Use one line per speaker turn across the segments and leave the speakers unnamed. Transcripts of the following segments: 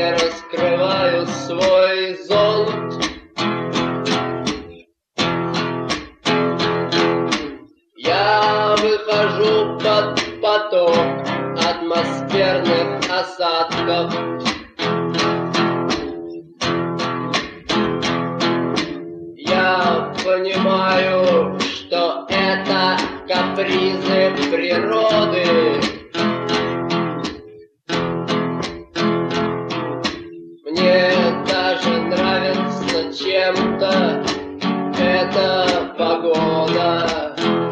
не раскрываю свой зонт. Я выхожу под поток атмосферных осадков. Я понимаю, что это капризы природы. Мне даже нравится чем-то эта погода.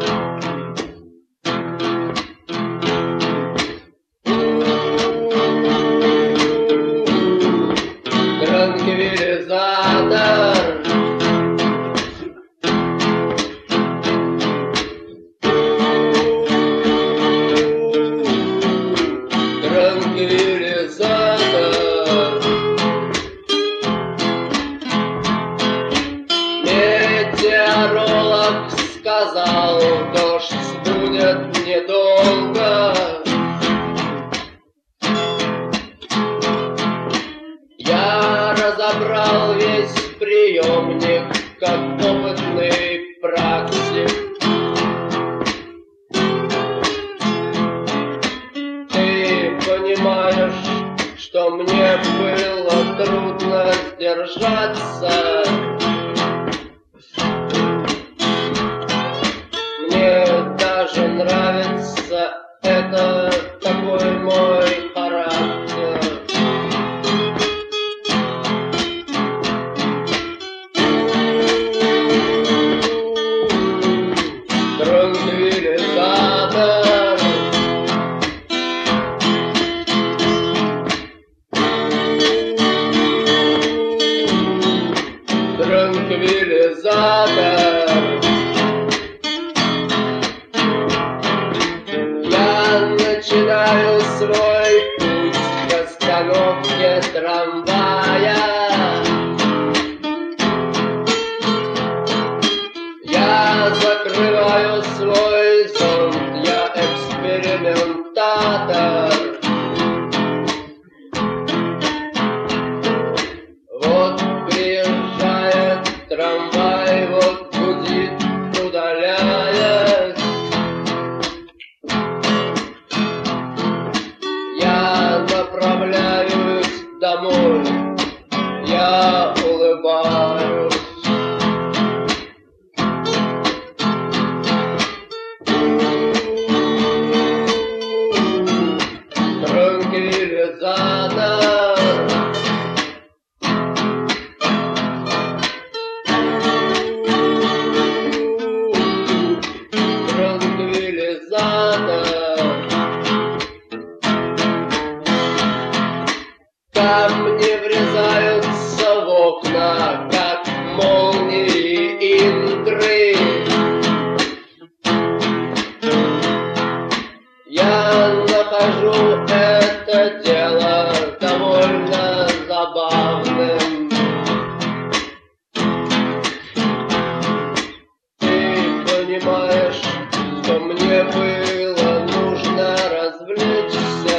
Транквилизатор. Транквилизатор. Метеоролог сказал, дождь будет недолго. Я разобрал весь приемник, как опытный практик. Ты понимаешь, что мне было трудно сдержаться. Мне даже нравится это, такой мой характер. Транквилизатор. Транквилизатор. Я начинаю свой путь к остановке трамвая. Я закрываю свой зонт, я экспериментатор. Вот приезжает трамвай, вот гудит, удаляясь. Я направляюсь домой, я улыбаюсь. Транквилизатор. Транквилизатор. Камни врезаются в окна, как молнии Индры. Я нахожу это дело довольно забавным. Ты понимаешь, что мне было нужно развлечься.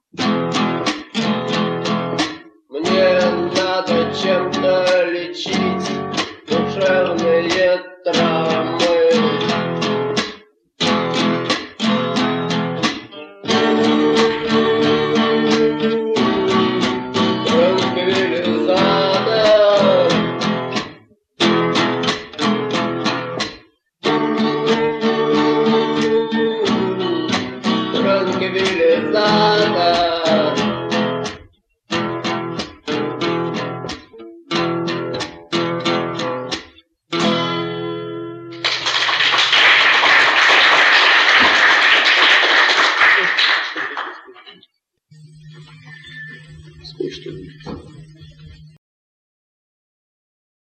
Мне надо чем-то лечить